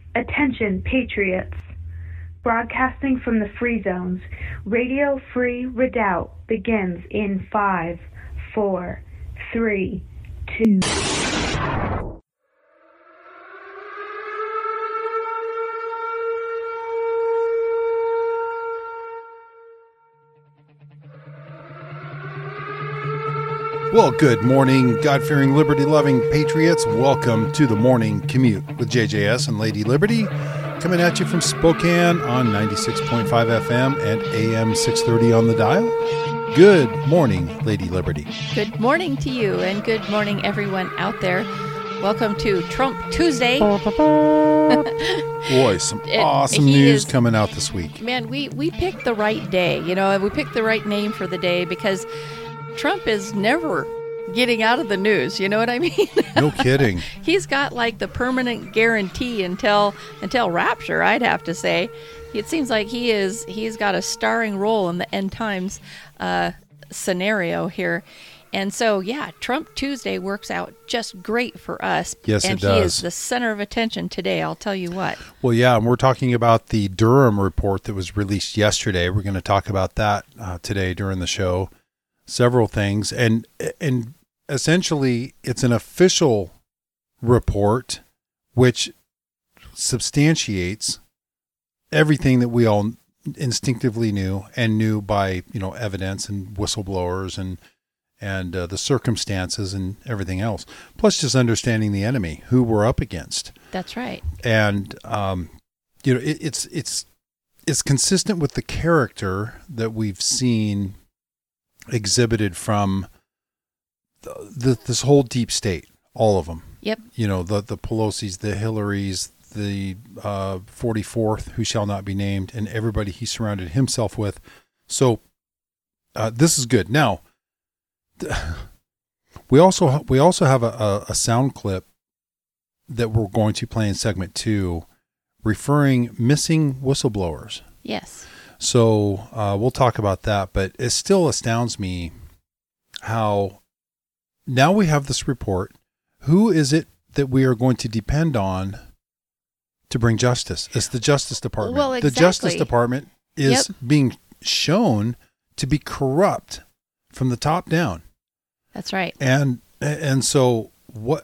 Attention, patriots. Broadcasting from the free zones, Radio Free Redoubt begins in 5, 4, 3, 2. Well, good morning, God-fearing, liberty-loving patriots. Welcome to the Morning Commute with JJS and Lady Liberty, coming at you from Spokane on 96.5 FM and AM 630 on the dial. Good morning, Lady Liberty. Good morning to you, and good morning, everyone out there. Welcome to Trump Tuesday. Boy, some awesome news coming out this week. Man, we picked the right day. You know, we picked the right name for the day because Trump is never getting out of the news. You know what I mean? No kidding. He's got like the permanent guarantee until rapture, I'd have to say. It seems like he's got a starring role in the end times scenario here. And so, yeah, Trump Tuesday works out just great for us. Yes, and it does. And he is the center of attention today, I'll tell you what. Well, yeah, and we're talking about the Durham report that was released yesterday. We're going to talk about that today during the show. Several things, and essentially it's an official report which substantiates everything that we all instinctively knew by, evidence and whistleblowers and the circumstances and everything else, plus just understanding the enemy, who we're up against. That's right. And it's consistent with the character that we've seen exhibited from this whole deep state, all of them. Yep. The Pelosi's, the Hillarys, the 44th, who shall not be named, and everybody he surrounded himself with. So this is good. Now, we also have a sound clip that we're going to play in segment 2, referring missing whistleblowers. Yes. So we'll talk about that, but it still astounds me how now we have this report. Who is it that we are going to depend on to bring justice? It's the Justice Department. Well, exactly. The Justice Department is being shown to be corrupt from the top down. That's right. And so what?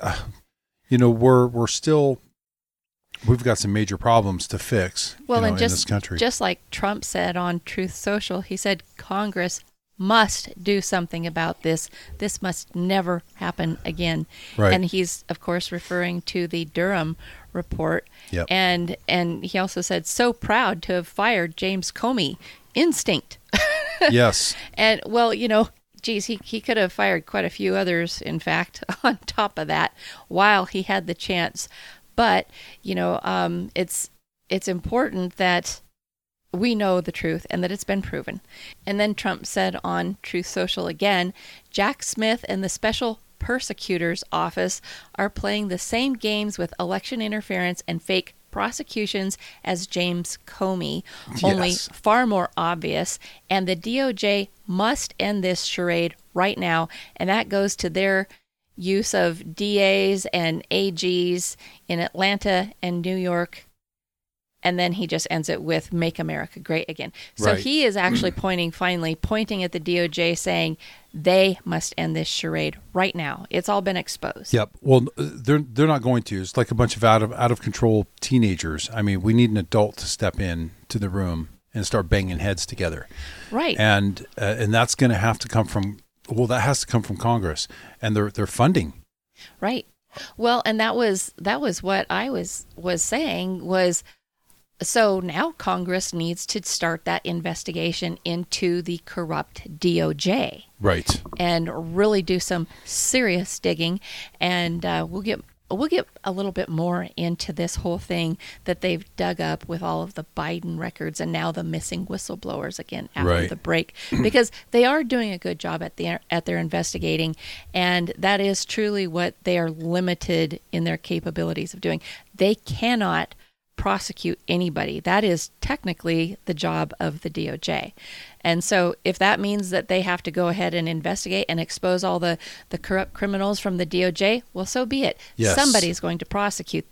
We're still. We've got some major problems to fix in this country. Just like Trump said on Truth Social, he said Congress must do something about this. This must never happen again. Right. And he's, of course, referring to the Durham report. Yep. And he also said, so proud to have fired James Comey. Instinct. Yes. And, well, geez, he could have fired quite a few others, in fact, on top of that, while he had the chance. But, it's important that we know the truth and that it's been proven. And then Trump said on Truth Social again, Jack Smith and the Special Prosecutor's Office are playing the same games with election interference and fake prosecutions as James Comey, only far more obvious. And the DOJ must end this charade right now. And that goes to their use of DAs and AGs in Atlanta and New York. And then he just ends it with Make America Great Again. So right. He is actually pointing at the DOJ saying they must end this charade right now. It's all been exposed. Yep. Well, they're not going to. It's like a bunch of out of control teenagers. I mean, we need an adult to step in to the room and start banging heads together. Right. And that's going to have to come from. Well, that has to come from Congress and their funding. Right. Well, and that was what I was saying was, so now Congress needs to start that investigation into the corrupt DOJ. Right. And really do some serious digging. And we'll get a little bit more into this whole thing that they've dug up with all of the Biden records and now the missing whistleblowers again after the break, because they are doing a good job at their investigating, and that is truly what they are limited in their capabilities of doing. They cannot prosecute anybody. That is technically the job of the DOJ. And so if that means that they have to go ahead and investigate and expose all the corrupt criminals from the DOJ, well, so be it. Yes. Somebody's going to prosecute them.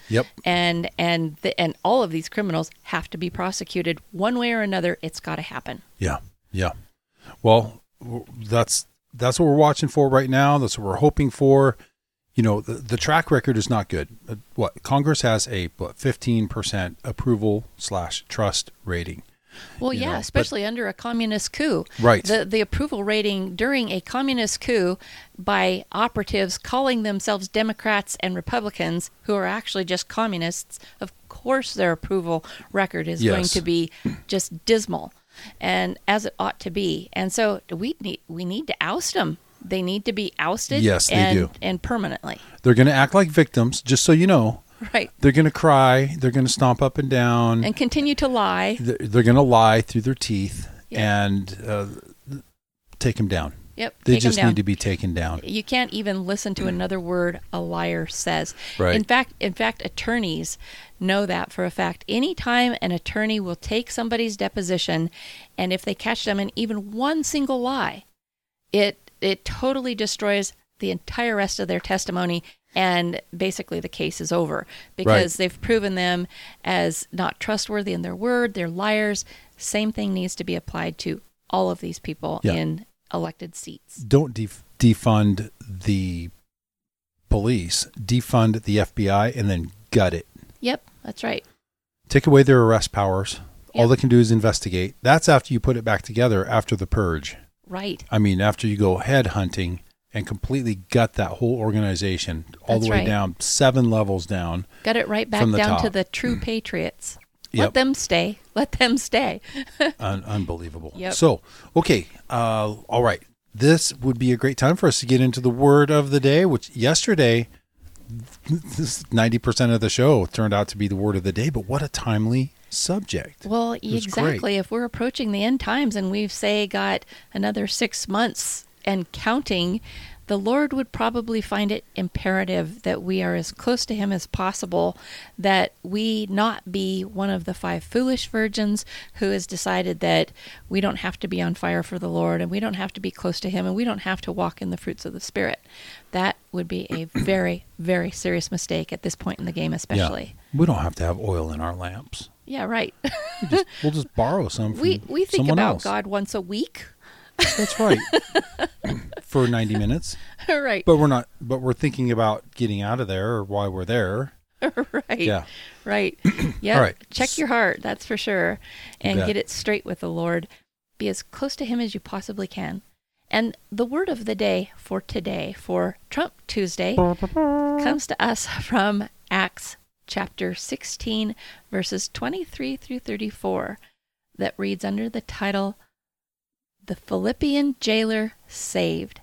Yep. And all of these criminals have to be prosecuted one way or another. It's got to happen. Yeah. Yeah. Well, that's what we're watching for right now. That's what we're hoping for. The track record is not good. Congress has a 15% approval / trust rating. Well, especially under a communist coup. Right. The approval rating during a communist coup by operatives calling themselves Democrats and Republicans who are actually just communists, of course their approval record is going to be just dismal, and as it ought to be. And so we need to oust them. They need to be ousted. Yes, they do. And permanently. They're going to act like victims, just so you know. Right. They're going to cry. They're going to stomp up and down. And continue to lie. They're going to lie through their teeth and take them down. Yep. They just need to be taken down. You can't even listen to another word a liar says. Right. In fact, attorneys know that for a fact. Anytime an attorney will take somebody's deposition, and if they catch them in even one single lie, it totally destroys the entire rest of their testimony, and basically the case is over because they've proven them as not trustworthy in their word. They're liars. Same thing needs to be applied to all of these people in elected seats. Don't defund the police, defund the FBI, and then gut it. Yep, that's right. Take away their arrest powers. Yep. All they can do is investigate. That's after you put it back together after the purge. Right. I mean, after you go head hunting and completely gut that whole organization all the way down, 7 levels down. Got it right back down to the true patriots. Let them stay. Let them stay. Unbelievable. Yep. So, okay. All right. This would be a great time for us to get into the word of the day, which yesterday, 90% of the show turned out to be the word of the day, but what a timely subject. Well, exactly. Great. If we're approaching the end times and we've, say, got another 6 months and counting, the Lord would probably find it imperative that we are as close to Him as possible, that we not be one of the 5 foolish virgins who has decided that we don't have to be on fire for the Lord and we don't have to be close to Him and we don't have to walk in the fruits of the Spirit. That would be a very, very serious mistake at this point in the game, especially. Yeah. We don't have to have oil in our lamps. Yeah, right. We'll just borrow some from we think someone about else. God once a week. That's right. For 90 minutes. Right. But we're thinking about getting out of there or why we're there. Right. Yeah. Right. Yeah. All right. Check your heart, that's for sure. And get it straight with the Lord. Be as close to Him as you possibly can. And the word of the day for today, for Trump Tuesday, comes to us from Acts chapter 16, verses 23 through 34, that reads under the title, The Philippian Jailer Saved.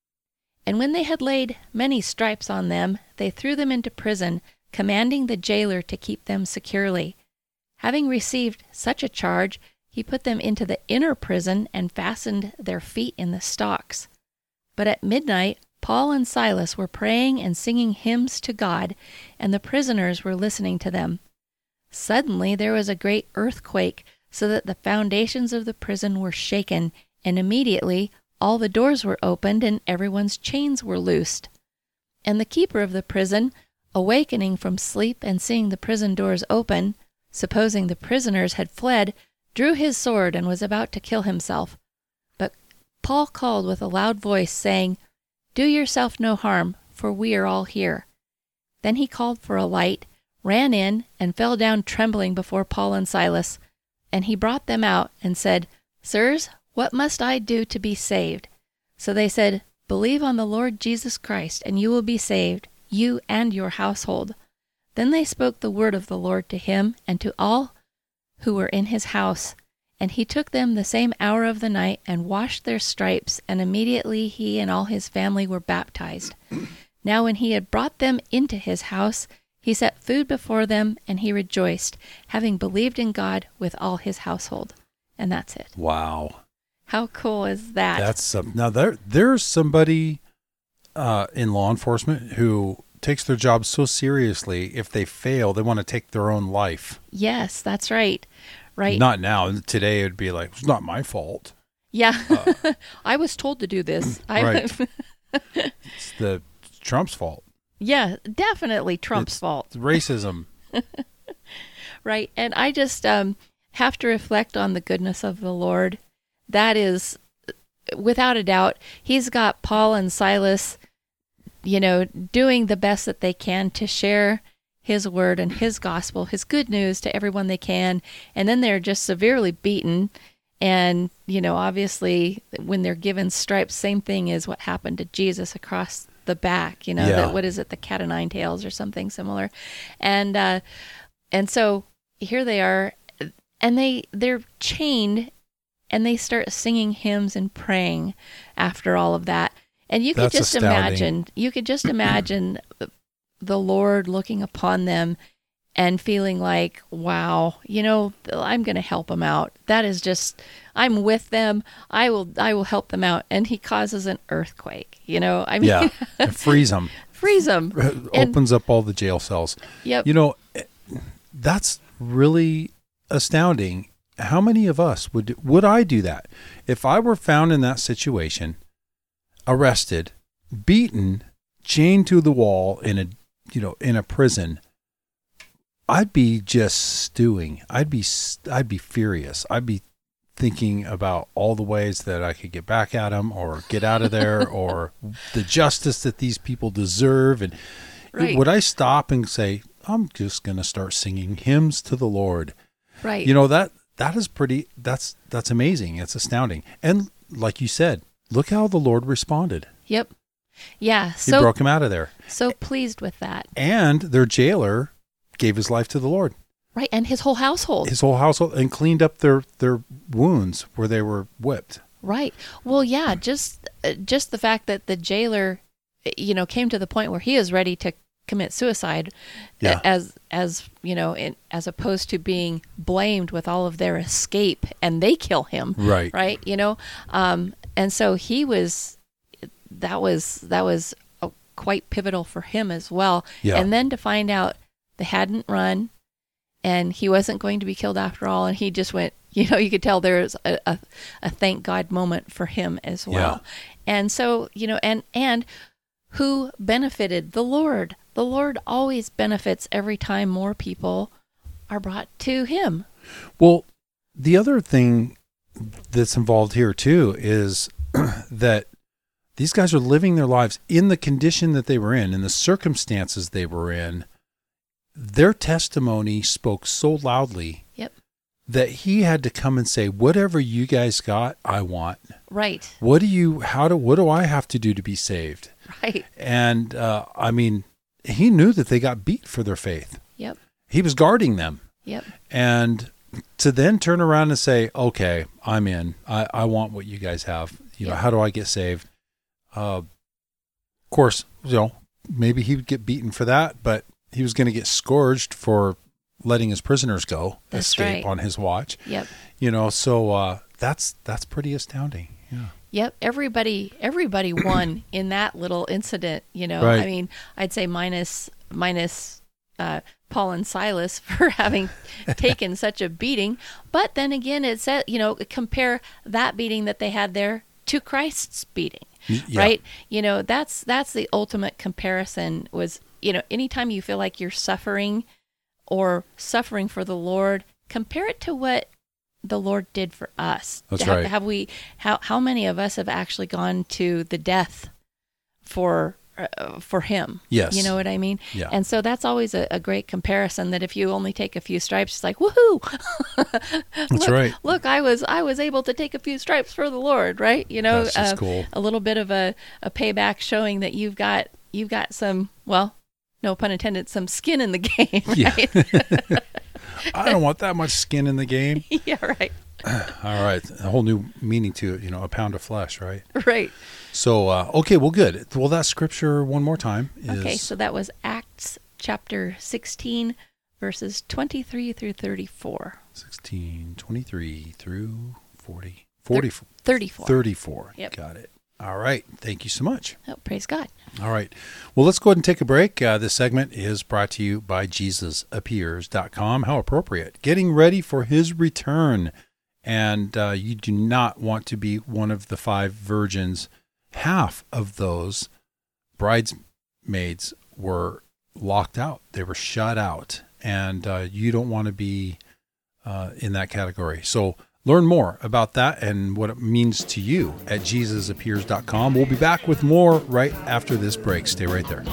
And when they had laid many stripes on them, they threw them into prison, commanding the jailer to keep them securely. Having received such a charge, he put them into the inner prison and fastened their feet in the stocks. But at midnight, Paul and Silas were praying and singing hymns to God, and the prisoners were listening to them. Suddenly there was a great earthquake, so that the foundations of the prison were shaken, and immediately all the doors were opened and everyone's chains were loosed. And the keeper of the prison, awakening from sleep and seeing the prison doors open, supposing the prisoners had fled, drew his sword and was about to kill himself. But Paul called with a loud voice, saying, Do yourself no harm, for we are all here. Then he called for a light, ran in, and fell down trembling before Paul and Silas. And he brought them out and said, Sirs, what must I do to be saved? So they said, Believe on the Lord Jesus Christ, and you will be saved, you and your household. Then they spoke the word of the Lord to him and to all who were in his house. And he took them the same hour of the night and washed their stripes, and immediately he and all his family were baptized. Now when he had brought them into his house, he set food before them, and he rejoiced, having believed in God with all his household. And that's it. Wow. How cool is that? That's now there's somebody in law enforcement who takes their job so seriously. If they fail, they want to take their own life. Yes, that's right. Right. Not now. Today it would be like, it's not my fault. Yeah. I was told to do this. Right. It's Trump's fault. Yeah, definitely Trump's fault. It's racism. Right. And I just have to reflect on the goodness of the Lord. That is, without a doubt, he's got Paul and Silas, doing the best that they can to share his word and his gospel, his good news to everyone they can. And then they're just severely beaten. And, obviously, when they're given stripes, same thing as what happened to Jesus across the back, what is it, the cat o' nine tails or something similar. And so here they are, and they're chained, and they start singing hymns and praying after all of that. And you could just imagine, the Lord looking upon them and feeling like, wow, I'm going to help them out. That is just, I'm with them. I will help them out. And he causes an earthquake, Freeze them. Freeze them. Opens up all the jail cells. Yep. That's really astounding. How many of us would I do that? If I were found in that situation, arrested, beaten, chained to the wall in a prison, I'd be just stewing. I'd be furious. I'd be thinking about all the ways that I could get back at them or get out of there or the justice that these people deserve. And right. Would I stop and say, I'm just going to start singing hymns to the Lord? Right. That is that's amazing. It's astounding. And like you said, look how the Lord responded. Yep. Yeah. He broke him out of there. So pleased with that. And their jailer gave his life to the Lord. Right. And his whole household. And cleaned up their wounds where they were whipped. Right. Well, yeah, just the fact that the jailer, came to the point where he is ready to commit suicide, as as opposed to being blamed with all of their escape and they kill him. Right. Right. And so that was quite pivotal for him as well. Yeah. And then to find out they hadn't run and he wasn't going to be killed after all. And he just went, you could tell there's a thank God moment for him as well. Yeah. And so, and who benefited? The Lord. The Lord always benefits every time more people are brought to him. Well, the other thing that's involved here too is that these guys are living their lives in the condition that they were in the circumstances they were in. Their testimony spoke so loudly that he had to come and say, whatever you guys got, I want. Right. What do I have to do to be saved? Right. And he knew that they got beat for their faith. Yep. He was guarding them. Yep. And to then turn around and say, okay, I'm in. I want what you guys have. How do I get saved? Of course, maybe he would get beaten for that, but he was going to get scourged for letting his prisoners go, escape on his watch. Yep. So that's pretty astounding. Yeah. Yep. Everybody won in that little incident, Right. I mean, I'd say minus Paul and Silas for having taken such a beating. But then again, it said, compare that beating that they had there to Christ's beating. Yeah. Right? That's the ultimate comparison was, anytime you feel like you're suffering or suffering for the Lord, compare it to what the Lord did for us. That's right. How many of us have actually gone to the death for him? Yes. You know what I mean? Yeah. And so that's always a great comparison, that if you only take a few stripes, it's like, woohoo! That's right. Look, I was able to take a few stripes for the Lord, right? That's just cool. A little bit of a payback, showing that you've got some, well, no pun intended, some skin in the game, right? Yeah. I don't want that much skin in the game. Yeah, right. All right. A whole new meaning to it, a pound of flesh, right? Right. So, okay, well, good. Well, that scripture one more time is... Okay, so that was Acts chapter 16, verses 23 through 34. 16, 23 through 40. 34. 34. Yep. Got it. All right. Thank you so much. Oh, praise God. All right. Well, let's go ahead and take a break. This segment is brought to you by JesusAppears.com. How appropriate. Getting ready for his return. And you do not want to be one of the 5 virgins. Half of those bridesmaids were locked out. They were shut out. And you don't want to be in that category. So learn more about that and what it means to you at JesusAppears.com. We'll be back with more right after this break. Stay right there.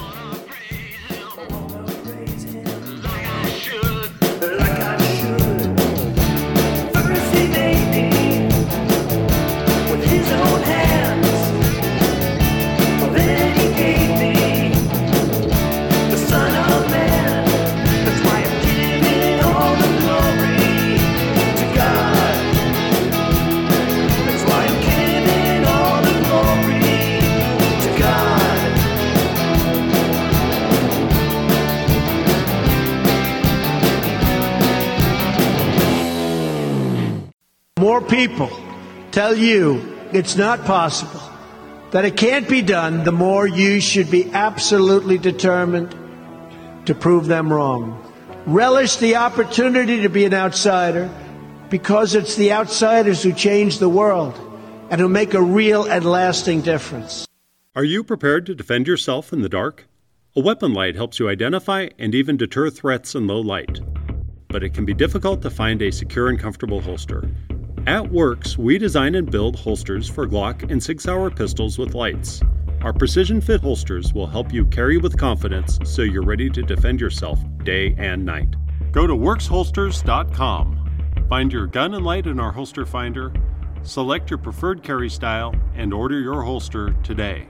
More people tell you it's not possible, that it can't be done, the more you should be absolutely determined to prove them wrong. Relish the opportunity to be an outsider, because it's the outsiders who change the world and who make a real and lasting difference. Are you prepared to defend yourself in the dark? A weapon light helps you identify and even deter threats in low light. But it can be difficult to find a secure and comfortable holster. At Works, we design and build holsters for Glock and Sig Sauer pistols with lights. Our precision fit holsters will help you carry with confidence so you're ready to defend yourself day and night. Go to worksholsters.com. Find your gun and light in our holster finder, select your preferred carry style, and order your holster today.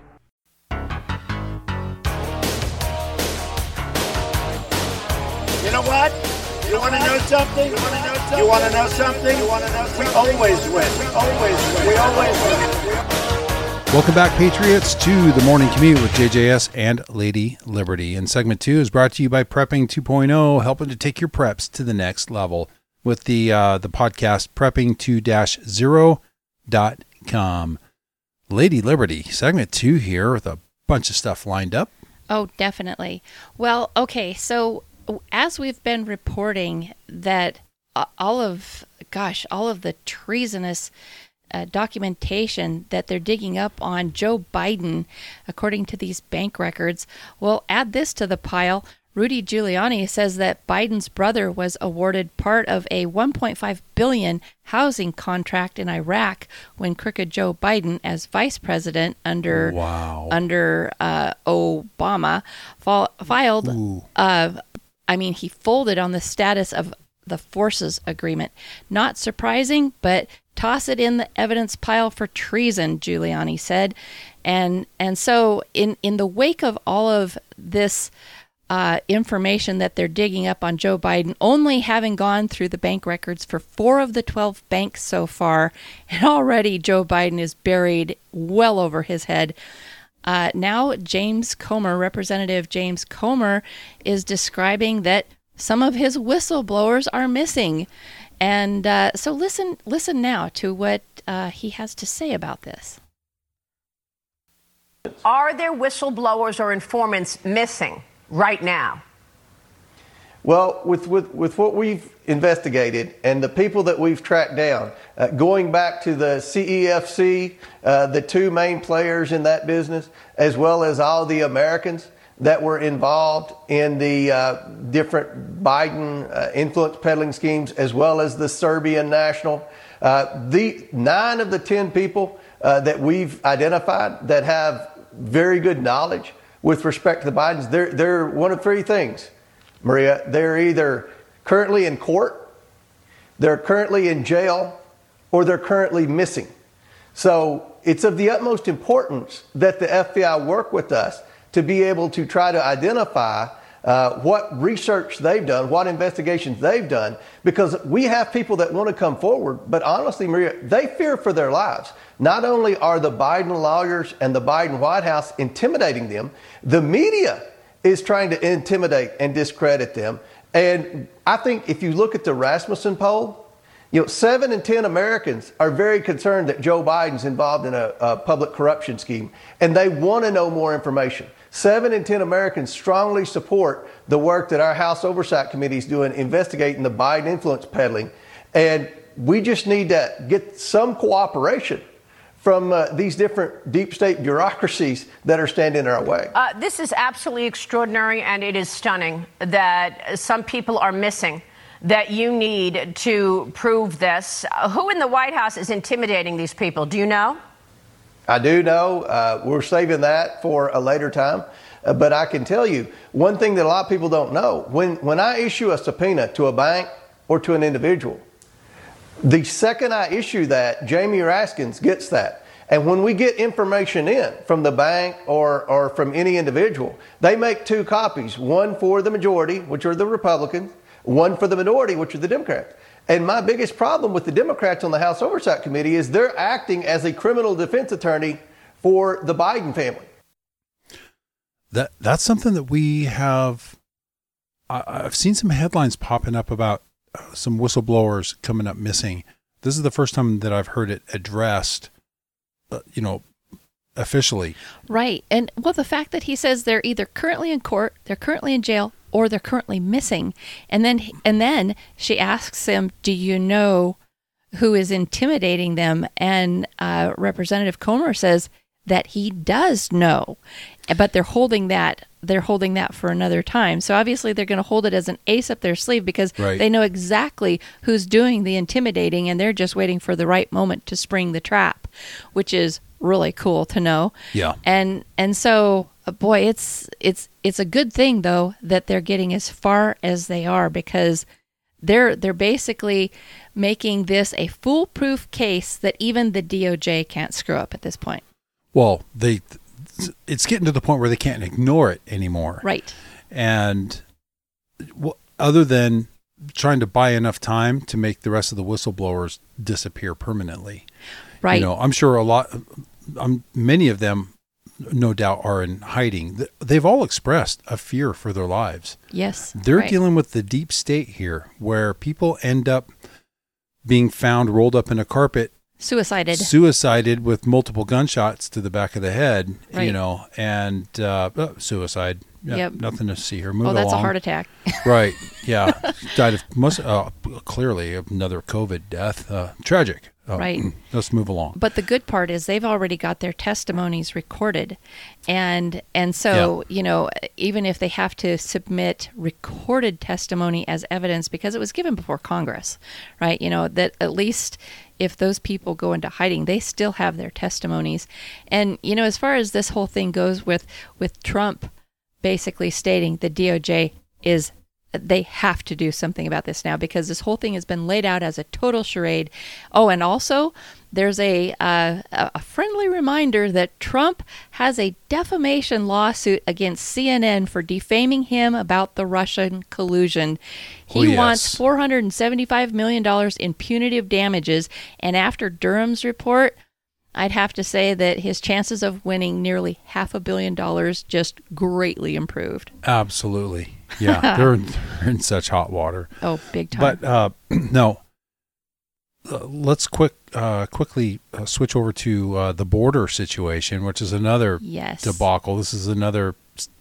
You know what? You want to know something? You want to know something? You want to know something? You want to know something? We always win. We always win. We always win. Welcome back, Patriots, to the Morning Commute with JJS and Lady Liberty. And segment 2 is brought to you by Prepping 2.0, helping to take your preps to the next level with the podcast prepping2-0.com. Lady Liberty, segment 2 here with a bunch of stuff lined up. Oh, definitely. Well, okay, so as we've been reporting that all of the treasonous documentation that they're digging up on Joe Biden, according to these bank records, well, add this to the pile. Rudy Giuliani says that Biden's brother was awarded part of a $1.5 billion housing contract in Iraq when crooked Joe Biden, as vice president under Obama, filed. He folded on the status of the forces agreement. Not surprising, but toss it in the evidence pile for treason, Giuliani said. And so in the wake of all of this information that they're digging up on Joe Biden, only having gone through the bank records for 4 of the 12 banks so far, and already Joe Biden is buried well over his head. Now Representative James Comer is describing that some of his whistleblowers are missing. And so listen now to what he has to say about this. Are there whistleblowers or informants missing right now? Well, with what we've investigated and the people that we've tracked down, going back to the CEFC, the 2 main players in that business, as well as all the Americans that were involved in the different Biden influence peddling schemes, as well as the Serbian national, the 9 of the 10 people that we've identified that have very good knowledge with respect to the Bidens, they're one of 3 things. Maria, they're either currently in court, they're currently in jail, or they're currently missing. So it's of the utmost importance that the FBI work with us to be able to try to identify what research they've done, what investigations they've done, because we have people that want to come forward, but honestly, Maria, they fear for their lives. Not only are the Biden lawyers and the Biden White House intimidating them, the media is trying to intimidate and discredit them. And I think if you look at the Rasmussen poll, 7 in 10 Americans are very concerned that Joe Biden's involved in a public corruption scheme, and they want to know more information. 7 in 10 Americans strongly support the work that our House Oversight Committee is doing, investigating the Biden influence peddling. And we just need to get some cooperation from these different deep state bureaucracies that are standing in our way. This is absolutely extraordinary, and it is stunning that some people are missing that you need to prove this. Who in the White House is intimidating these people? Do you know? I do know. We're saving that for a later time. But I can tell you one thing that a lot of people don't know. When I issue a subpoena to a bank or to an individual, the second I issue that, Jamie Raskins gets that. And when we get information in from the bank or from any individual, they make 2 copies, one for the majority, which are the Republicans, one for the minority, which are the Democrats. And my biggest problem with the Democrats on the House Oversight Committee is they're acting as a criminal defense attorney for the Biden family. That's something that we have. I've seen some headlines popping up about some whistleblowers coming up missing. This is the first time that I've heard it addressed, officially. Right. And well, the fact that he says they're either currently in court, they're currently in jail, or they're currently missing. And then she asks him, do you know who is intimidating them? And Representative Comer says that he does know, but they're holding that for another time. So obviously they're going to hold it as an ace up their sleeve because they know exactly who's doing the intimidating, and they're just waiting for the right moment to spring the trap, which is really cool to know. Yeah. And so, boy, it's a good thing though that they're getting as far as they are, because they're basically making this a foolproof case that even the DOJ can't screw up at this point. Well, it's getting to the point where they can't ignore it anymore. Right. And other than trying to buy enough time to make the rest of the whistleblowers disappear permanently. Right. I'm sure many of them, no doubt, are in hiding. They've all expressed a fear for their lives. Yes. They're dealing with the deep state here, where people end up being found rolled up in a carpet, suicided with multiple gunshots to the back of the head, and suicide. Yep. Nothing to see here. Move along. That's a heart attack. Right. Yeah. Died of clearly another COVID death. Tragic. Right. Let's move along. But the good part is they've already got their testimonies recorded. And so, even if they have to submit recorded testimony as evidence because it was given before Congress, right? That at least if those people go into hiding, they still have their testimonies. And, as far as this whole thing goes with Trump basically stating the DOJ they have to do something about this now, because this whole thing has been laid out as a total charade. Oh, and also there's a friendly reminder that Trump has a defamation lawsuit against CNN for defaming him about the Russian collusion. He wants $475 million in punitive damages, and after Durham's report, I'd have to say that his chances of winning nearly $500 million just greatly improved. Absolutely. Yeah, they're in such hot water. Oh, big time. But no, let's quickly switch over to the border situation, which is another debacle. This is another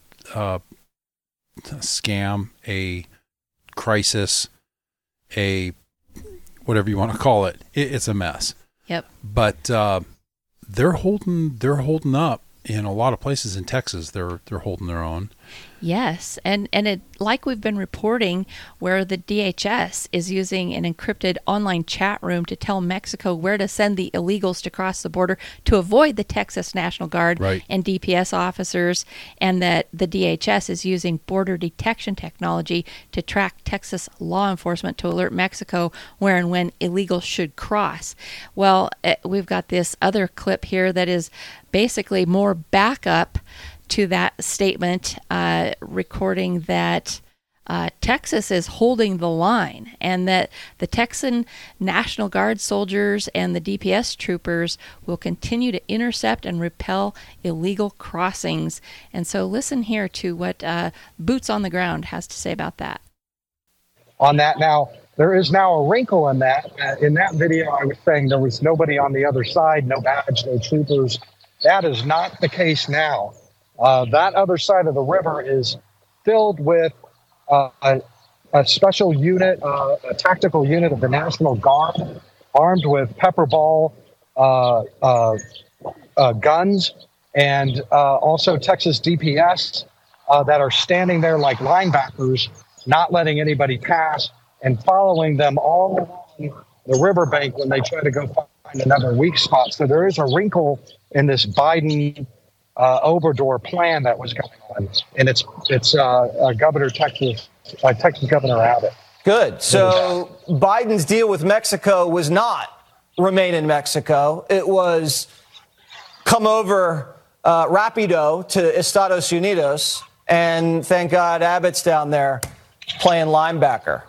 scam, a crisis, a whatever you want to call it. It's a mess. Yep. But they're holding up in a lot of places in Texas. They're holding their own. Yes, and it, like we've been reporting, where the DHS is using an encrypted online chat room to tell Mexico where to send the illegals to cross the border to avoid the Texas National Guard and DPS officers, and that the DHS is using border detection technology to track Texas law enforcement to alert Mexico where and when illegals should cross. Well, we've got this other clip here that is basically more backup to that statement, recording that Texas is holding the line, and that the Texan National Guard soldiers and the DPS troopers will continue to intercept and repel illegal crossings. And so listen here to what Boots on the Ground has to say about that. On that now, there is now a wrinkle in that. In that video, I was saying there was nobody on the other side, no badge, no troopers. That is not the case now. That other side of the river is filled with a special unit, a tactical unit of the National Guard, armed with pepper ball, guns and also Texas DPS that are standing there like linebackers, not letting anybody pass and following them all along the riverbank when they try to go find another weak spot. So there is a wrinkle in this Biden Obrador plan that was going on, and it's Governor Texas Governor Abbott. Good. So Biden's deal with Mexico was not remain in Mexico. It was come over rapido to Estados Unidos, and thank God Abbott's down there playing linebacker.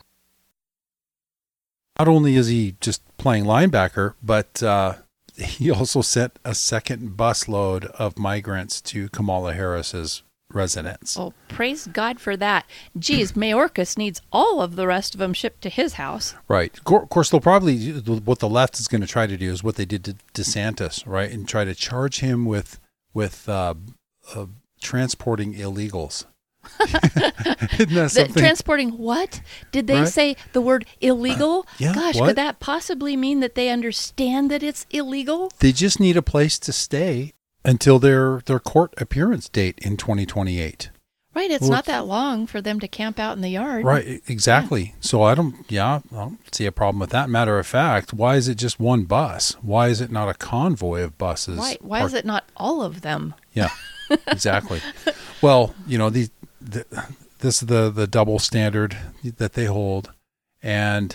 Not only is he just playing linebacker, but he also sent a second busload of migrants to Kamala Harris's residence. Oh, praise God for that. Geez, Mayorkas needs all of the rest of them shipped to his house. Right. Of course, they'll probably, what the left is going to try to do is what they did to DeSantis, right? And try to charge him with transporting illegals. Isn't that something? Transporting what? Did they say the word illegal? Yeah, Gosh, what? could that possibly mean that they understand that it's illegal? They just need a place to stay until their court appearance date in 2028. Right, it's not that long for them to camp out in the yard. Right, exactly. Yeah. So I don't see a problem with that. Matter of fact, why is it just one bus? Why is it not a convoy of buses? Why is it not all of them? Yeah, exactly. Well, this is the double standard that they hold, and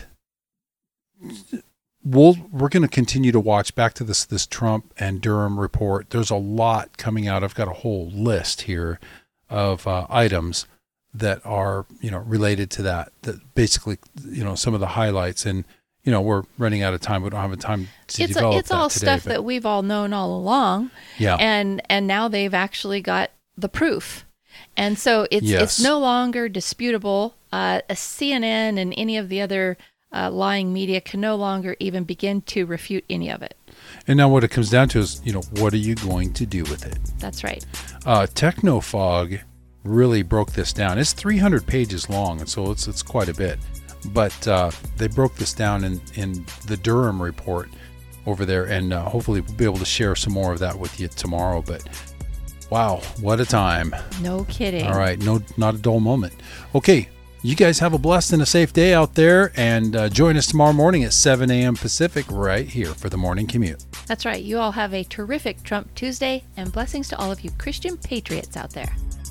we're going to continue to watch. Back to this Trump and Durham report. There's a lot coming out. I've got a whole list here of items that are related to that basically some of the highlights, and we're running out of time. We don't have time to develop it's all that today, stuff that we've all known all along. Yeah. And now they've actually got the proof. And so it's no longer disputable. A CNN and any of the other lying media can no longer even begin to refute any of it. And now what it comes down to is, what are you going to do with it? That's right. Technofog really broke this down. It's 300 pages long, and so it's quite a bit. But they broke this down in the Durham report over there, and hopefully we'll be able to share some more of that with you tomorrow. But wow, what a time. No kidding. All right, not a dull moment. Okay, you guys have a blessed and a safe day out there, and join us tomorrow morning at 7 a.m. Pacific right here for the Morning Commute. That's right. You all have a terrific Trump Tuesday, and blessings to all of you Christian patriots out there.